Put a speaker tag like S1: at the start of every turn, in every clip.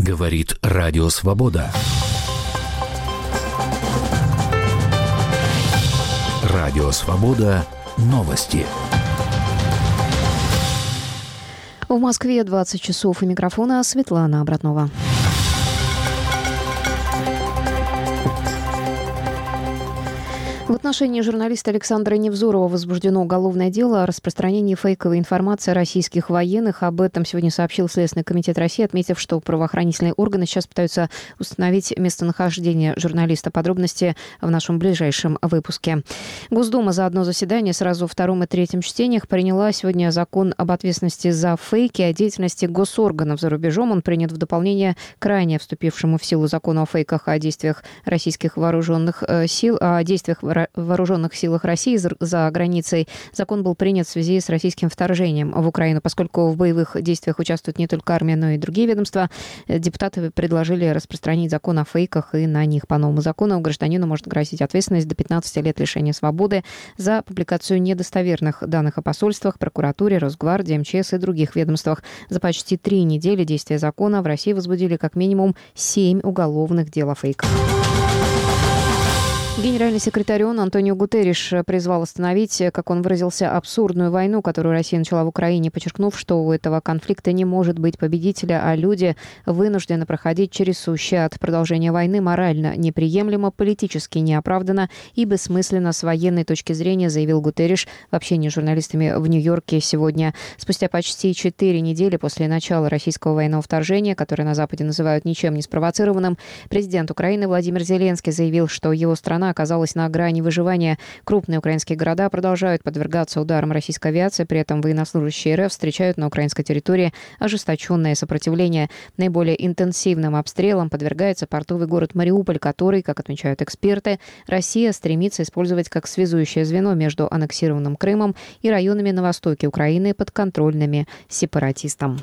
S1: Говорит Радио Свобода. Радио Свобода. Новости.
S2: В Москве 20 часов. У микрофона Светлана Обратнова. В отношении журналиста Александра Невзорова возбуждено уголовное дело о распространении фейковой информации о российских военных. Об этом сегодня сообщил Следственный комитет России, отметив, что правоохранительные органы сейчас пытаются установить местонахождение журналиста. Подробности в нашем ближайшем выпуске. Госдума за одно заседание сразу во втором и третьем чтениях приняла сегодня закон об ответственности за фейки, о деятельности госорганов за рубежом. Он принят в дополнение к ранее вступившему в силу закону о фейках, о действиях российских вооруженных сил, о действиях вооруженных силах России за границей. Закон был принят в связи с российским вторжением в Украину. Поскольку в боевых действиях участвует не только армия, но и другие ведомства, депутаты предложили распространить закон о фейках и на них. По новому закону гражданину может грозить ответственность до 15 лет лишения свободы за публикацию недостоверных данных о посольствах, прокуратуре, Росгвардии, МЧС и других ведомствах. За почти 3 недели действия закона в России возбудили как минимум 7 уголовных дел о фейках. Генеральный секретарь ООН Антонио Гутерриш призвал остановить, как он выразился, абсурдную войну, которую Россия начала в Украине, подчеркнув, что у этого конфликта не может быть победителя, а люди вынуждены проходить через сущий ад. Продолжение войны морально неприемлемо, политически неоправданно и бессмысленно с военной точки зрения, заявил Гутерриш в общении с журналистами в Нью-Йорке сегодня. Спустя почти 4 недели после начала российского военного вторжения, которое на Западе называют ничем не спровоцированным, президент Украины Владимир Зеленский заявил, что его страна оказалась на грани выживания. Крупные украинские города продолжают подвергаться ударам российской авиации, при этом военнослужащие РФ встречают на украинской территории ожесточенное сопротивление. Наиболее интенсивным обстрелом подвергается портовый город Мариуполь, который, как отмечают эксперты, Россия стремится использовать как связующее звено между аннексированным Крымом и районами на востоке Украины, подконтрольными сепаратистам.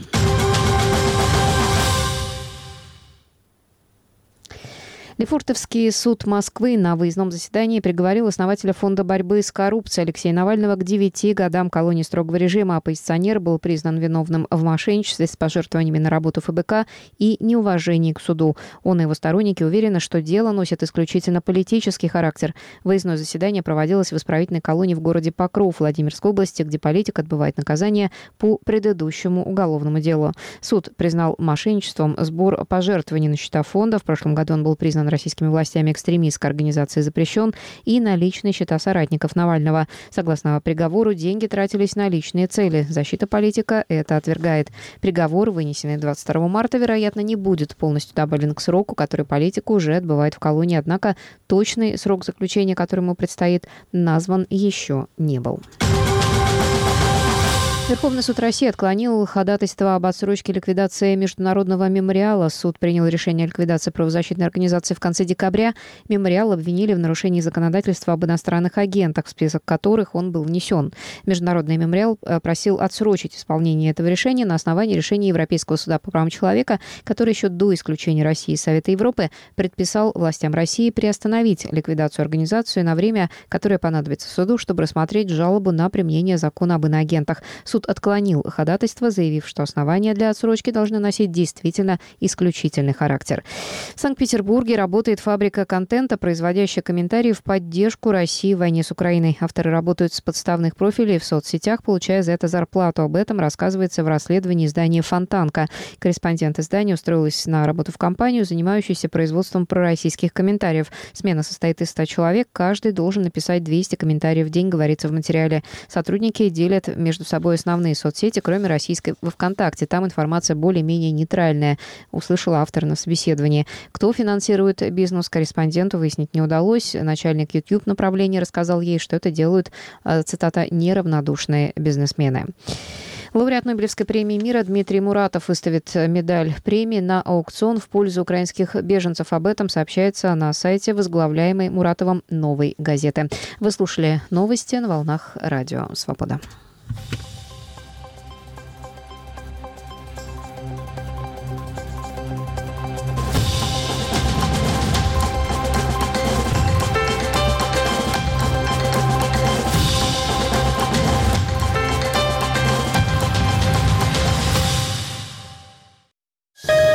S2: Лефортовский суд Москвы на выездном заседании приговорил основателя Фонда борьбы с коррупцией Алексея Навального к 9 годам колонии строгого режима. Оппозиционер был признан виновным в мошенничестве с пожертвованиями на работу ФБК и неуважении к суду. Он и его сторонники уверены, что дело носит исключительно политический характер. Выездное заседание проводилось в исправительной колонии в городе Покров Владимирской области, где политик отбывает наказание по предыдущему уголовному делу. Суд признал мошенничеством сбор пожертвований на счета фонда. В прошлом году он был признан российскими властями экстремистской организацией запрещен, и на личные счета соратников Навального. Согласно приговору, деньги тратились на личные цели. Защита политика это отвергает. Приговор, вынесенный 22 марта, вероятно, не будет полностью добавлен к сроку, который политик уже отбывает в колонии. Однако точный срок заключения, который ему предстоит, назван еще не был. Верховный суд России отклонил ходатайство об отсрочке ликвидации Международного мемориала. Суд принял решение о ликвидации правозащитной организации в конце декабря. Мемориал обвинили в нарушении законодательства об иностранных агентах, в список которых он был внесен. Международный мемориал просил отсрочить исполнение этого решения на основании решения Европейского суда по правам человека, который еще до исключения России из Совета Европы предписал властям России приостановить ликвидацию организации на время, которое понадобится суду, чтобы рассмотреть жалобу на применение закона об иноагентах. Суд отклонил ходатайство, заявив, что основания для отсрочки должны носить действительно исключительный характер. В Санкт-Петербурге работает фабрика контента, производящая комментарии в поддержку России в войне с Украиной. Авторы работают с подставных профилей в соцсетях, получая за это зарплату. Об этом рассказывается в расследовании издания «Фонтанка». Корреспондент издания устроилась на работу в компанию, занимающуюся производством пророссийских комментариев. Смена состоит из 100 человек. Каждый должен написать 200 комментариев в день, говорится в материале. Сотрудники делят между собой основные соцсети, кроме российской во ВКонтакте. Там информация более-менее нейтральная, услышала автор на собеседовании. Кто финансирует бизнес, корреспонденту выяснить не удалось. Начальник YouTube направления рассказал ей, что это делают, цитата, «неравнодушные бизнесмены». Лауреат Нобелевской премии мира Дмитрий Муратов выставит медаль премии на аукцион в пользу украинских беженцев. Об этом сообщается на сайте возглавляемой Муратовым «Новой газеты». Вы слушали новости на волнах Радио Свобода.